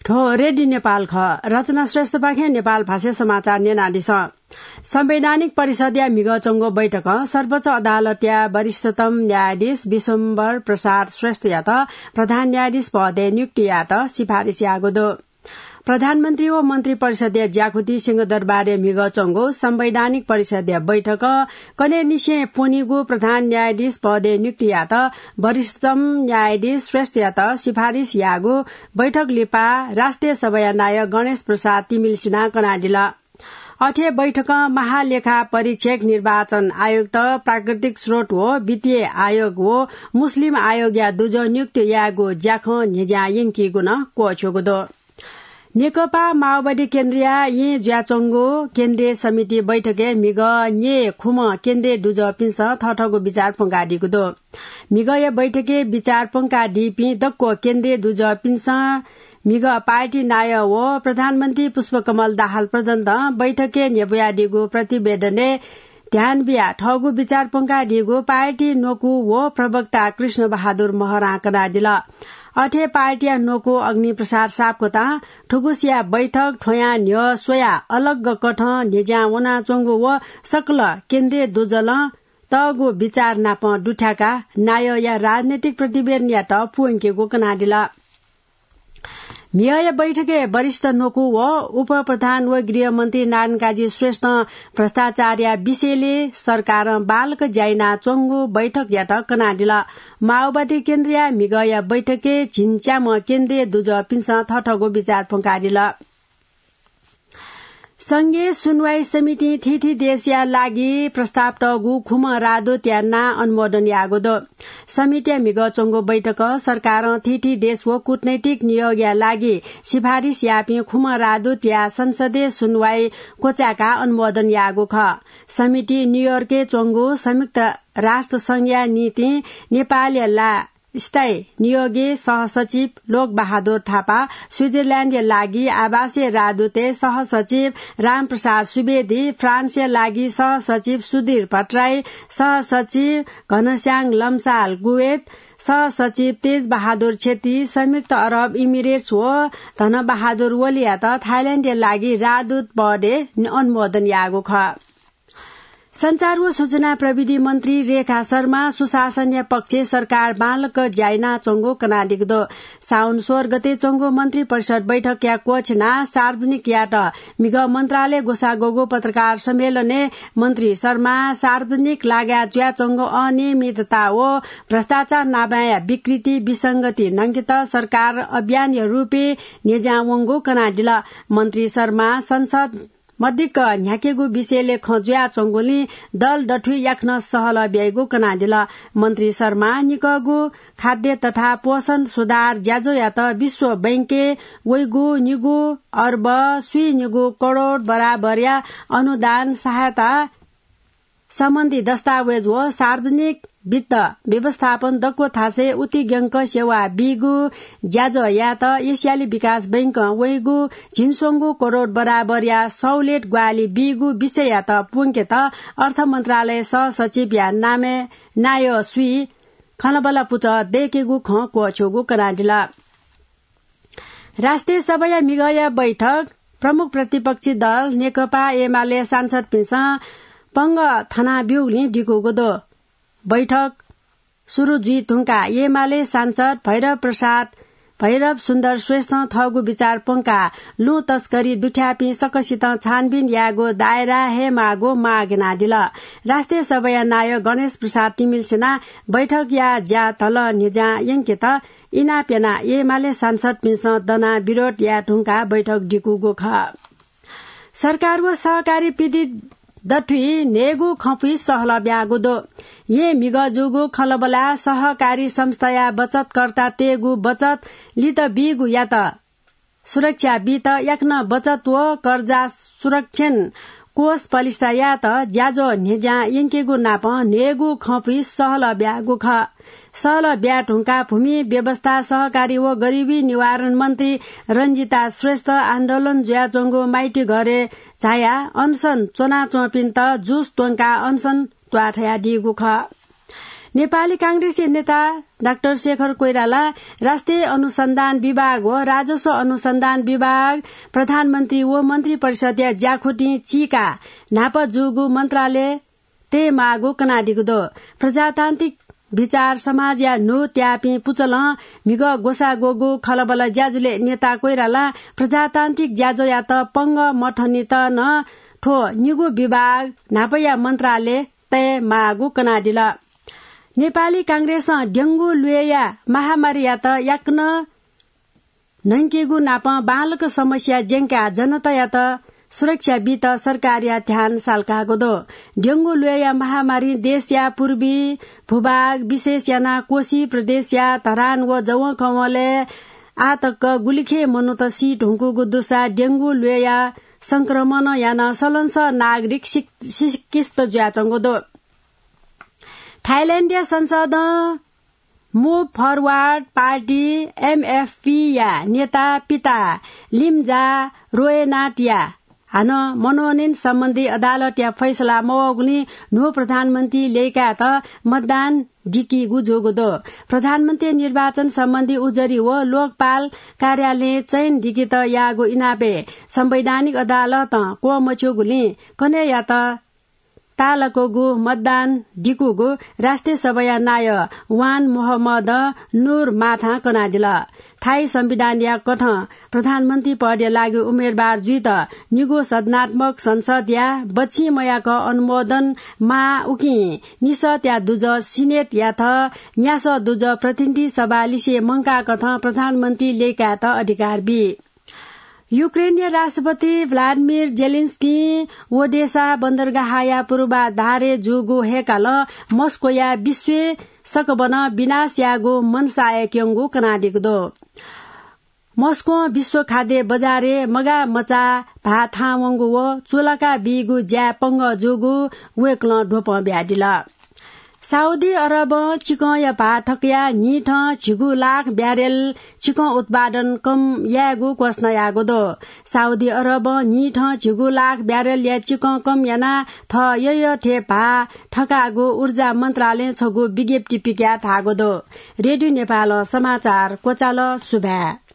ठो रेडी नेपाल ख रचना श्रेष्ठ पाखे नेपाल भाषा समाचार नेनादिस संवैधानिक परिषद या मिगचंगो बैठक सर्वोच्च अदालत या वरिष्ठतम न्यायाधीश विश्वम्बर प्रसाद श्रेष्ठ या त प्रधान न्यायाधीश पदे नियुक्ति या त सिफारिश यागोदो प्रधानमन्त्री व मन्त्री परिषदीय ज्याखुती सिंहदरबार मिगचंगो संवैधानिक परिषदीय बैठक कने निशे पोनीगो प्रधान न्यायाधीश पदे नियुक्ति या त वरिष्ठतम न्यायाधीश श्रेष्ठ या त सिफारिश यागो बैठक लिपा राष्ट्रिय सभा नायक गणेश प्रसाद तिमिल सिन्हा कनाडिला अठे बैठक महालेखा परीक्षक निर्वाचन आयुक्त प्राकृतिक स्रोत हो वित्तीय आयोग हो मुस्लिम आयोग या दुजो नियुक्त यागो ज्याख निजा यिङकी गुन कोछोगो नेकपा माओवादी केन्द्रीय यी ज्याचंगो केन्द्रीय समिति बैठके मिग nye खुम केन्द्रीय दुज पिंस थठगो विचार पंगाडीगो दो मिग ये बैठके विचार पंगाडी पि दक्को केन्द्रीय दुज पिंस मिग पार्टी नाय वो प्रधानमन्त्री पुष्पकमल दाहाल प्रचण्ड बैठके नेबुयाडीगो प्रतिवेदनले ध्यान बिया ठगु विचार पंगाडीगो पार्टी नोकु वो प्रवक्ता कृष्ण बहादुर महरा कनाडिला अठे पार्टी नोको अग्नि प्रसाद सापकोता ठुकुसिया बैठक ठोया न्य सोया अलग कठ निजा वना चंगो व सकल केन्द्रीय दुजल तगो विचार नाप डुठाका नाय या राजनीतिक प्रतिवेदन या त पुंकेको कनाडिला मिया बैठके वरिष्ठ नोकु व उप प्रधान व गृहमन्त्री नारायण काजी श्रेष्ठ भ्रष्टाचार्य विषयले सरकार बालक जाइना चंगो बैठक या त कनाडिला माओवादी केन्द्रीय मिगया बैठके झिन्च्याम केन्द्रीय दुज पिंस थठगो विचार पंकाडिला संघीय सुनवाई समिति थिथि देशिया लागि प्रस्ताव टगु खुम रादो त्याना अनुमोदन यागो दो समिति मिगचंगो बैठक सरकार थिथि देश व कूटनैतिक नियोग या लागि सिफारिश यापि खुम रादो त्या संसदीय सुनवाई कोचाका अनुमोदन यागो ख समिति न्यूयोर्के चंगो संयुक्त राष्ट्र संघीय नीति नेपाल ला स्थायी नियोगी सहसचिव लोक बहादुर थापा स्विजरल्याण्ड लागि आवासीय राजदूत सहसचिव रामप्रसाद सुवेदी फ्रान्स लागि सहसचिव सुधीर भट्टराई सहसचिव घनश्याम लम्साल गुवेत सहसचिव तेज बहादुर छेत्री संयुक्त अरब इमिरेट्स हो धन बहादुर वलिया त थाइल्याण्ड लागि राजदूत पदे अनुमोदन यागो ख संचार व सूचना प्रविधि मन्त्री रेखा शर्मा सुशासनीय पक्ष सरकार बालक जाइना चंगो कनाडिगदो साउन 16 गते चंगो मन्त्री परिषद बैठक या कोछना सार्वजनिक या त मिग मन्त्रालय गोसागोगो पत्रकार सम्मेलने मन्त्री शर्मा सार्वजनिक लाग्या ज्या चंगो अनियमितता व भ्रष्टाचार नाबाया विकृति विसंगति नंकित सरकार अभियान रूपे नेजावंगो कनाडिला मन्त्री शर्मा संसद मध्यक न्याकेगो विषयले खजुया चंगोली दल डठु याख्न सहल ब्यागो कनाडिला मन्त्री शर्मा निकगो खाद्य तथा पोषण सुधार ज्याजो या त विश्व बैंके वैगो निगो अर्ब सुई निगो करोड़ बराबर या अनुदान सहायता सम्बन्धी दस्तावेज व सार्वजनिक वित्त व्यवस्थापन दक्को थासे उति ग्यंक सेवा बिगु ज्याजो या त एसियाली विकास बैंक वैगु झिनसोंगु करोड़ बराबर या सौलेट ग्वाली बिगु विषय या त पुंके त अर्थ मन्त्रालय सहसचिव या नामे नायो सुई खलबला पुच देकेगु ख कोछोगु कनाडिला राष्ट्रिय सभा मिगया बैठक प्रमुख प्रतिपक्षी दल नेकपा एमाले सांसद पिंस पंग थना ब्युगली डिकोगो दो बैठक सुरु जी थुंका एमाले सांसद भैरव सुन्दर श्रेष्ठ थगु विचार पंका लु तस्करी दुठ्यापी सकसित छानबिन यागो दायरा हे मागो मागना दिल राष्ट्रिय सभा नायक गणेश प्रसाद तिमिल सेना बैठक या ज्या तल निजा यंकेत इना पेना एमाले सांसद पिंस दना विरोध या थुंका बैठक डिकुगो ख सरकार व सहकारी विधि दठुई नेगु खपी सहल ब्यागो दो ये मिगजुगु खलबला सहकारी संस्था या बचतकर्ता तेगु बचत लित बिगु या त सुरक्षा बित याक्न बचत व कर्जा सुरक्षण कोष पलिस्ता या त ज्याजो नेजा यंकेगु नाप नेगु खपी सहल ब्यागु ख सहल ब्या ढुंका भूमि व्यवस्था सहकारी व गरीबी निवारण मन्त्री रञ्जिता श्रेष्ठ आन्दोलन ज्याचोंगो माइटी घरे झाया अनसन चोना चोपिन त जुस तोंका अनसन त्वाठया दिगु ख नेपाली कांग्रेसी नेता डाक्टर शेखर कोइराला राष्ट्रिय अनुसन्धान विभाग व राजस्व अनुसन्धान विभाग प्रधानमन्त्री व मन्त्री परिषद या ज्याखोटी चीका नाप जुगु मन्त्रालय ते मागु कनाडिगु दो प्रजातान्त्रिक विचार समाज या नो ट्यापी पुचल मिग गोसा गोगु खलबल ज्याजुले नेता कोइराला प्रजातान्त्रिक ज्याजो या त पंग मठनी त न ठो निगु विभाग नापया मन्त्रालय तय मागु कनाडिला नेपाली कांग्रेस डेंगू लुएया महामारी या त याक्न नंकेगु नाप बालक समस्या जेंका जनता या त सुरक्षा बीत सरकार या ध्यान सालकागो दो डेंगू लुएया महामारी देश या पूर्वी भूभाग विशेष याना कोशी प्रदेश या धरान व जव कमले आतक गुलिखे मनुत सीट हुकुगु दुसा डेंगू लुएया संक्रमण याना सलंस नागरिक सिकिस्त ज्याचंगो दो थाइल्याण्ड संसद मूव फरवर्ड पार्टी MFP या नेता पिता लिम्जा रोएनाटिया हान मनोनयन सम्बन्धी अदालत या फैसला मगुनी नो प्रधानमन्त्री लेका त मतदान डिकी गुजोगो दो प्रधानमन्त्री निर्वाचन सम्बन्धी उजरी व लोकपाल कार्यालय चयन डिकी त यागो इनाबे संवैधानिक अदालत को मछोगुली कने या त तालकोगु मतदान डिकुगु राष्ट्रिय सभा नाय वान मोहम्मद नूर माथा कनादिला थाई संविधान या कथ प्रधानमन्त्री पद लागि उम्मेदवार जुइत निगो सदनात्मक संसद या बच्ची मयाक अनुमोदन मा उकी निस त्या दुज सिनेट या थ न्यास दुज प्रतिनिधि सभा लिसे मंका कथ प्रधानमन्त्री लेका त अधिकार बी युक्रेनियन राष्ट्रपति भ्लादिमिर जेलेन्स्की ओडेसा बन्दरगाह या पूर्वाधारे जुगु हेकाल मस्को या विश्व सकबन विनाश यागो मनसाय क्यंगु कनाडिक दो मस्को विश्व खाद्य बजारे मगा मचा भाथावंगु व चोलाका बिगु ज्या पंग जुगु वेक्ल ढोप ब्याडिला साउदी अरब चिक या भाठकया निठ छिगु लाख ब्यारेल चिक उत्पादन कम यागु क्वस्न यागो दो साउदी अरब निठ छिगु लाख ब्यारेल या चिक कम याना थ य थे भा ठकागु ऊर्जा मन्त्रालय छगु विज्ञप्ति पिक्या थागो दो रेडियो नेपाल समाचार कोचाल सुभा